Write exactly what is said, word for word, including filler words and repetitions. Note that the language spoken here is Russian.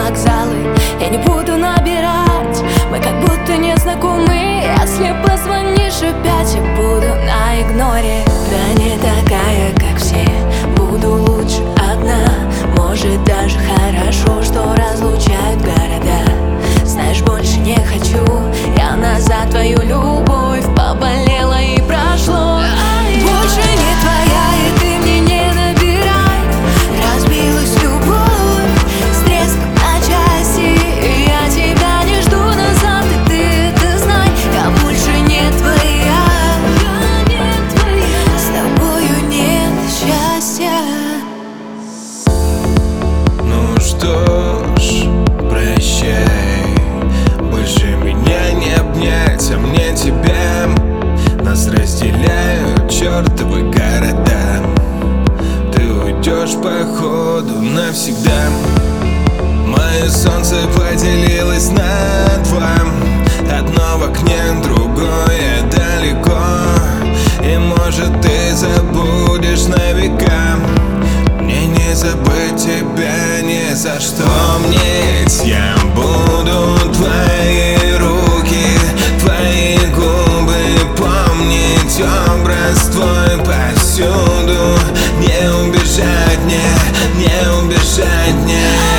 вокзалы я не буду набирать. Мы как будто не знакомы. Если позвонишь опять, я буду на игноре. Да не такая, как все, буду лучше одна. Может, даже хорошо, что разлучают города. Знаешь, больше не хочу я назад твою любовь. Поболело и прошло. Больше не твоя, и ты мне не набирай. Разбилась любовь с треском на части, и я тебя не жду назад, и ты это знай. Я больше не твоя, с тобою нет счастья. Ну что ж, прощай, больше меня не обнять, а мне тебя. Нас разделяют чертовы города. Ты уйдешь походу навсегда. Мое солнце поделилось на два. Одно в окне, другое далеко. И может ты забудешь на века. Мне не забыть тебя ни за что. Помнить я буду твои руки, твои губы, помнить образ твой повсюду. Не убежать мне, не убежать мне.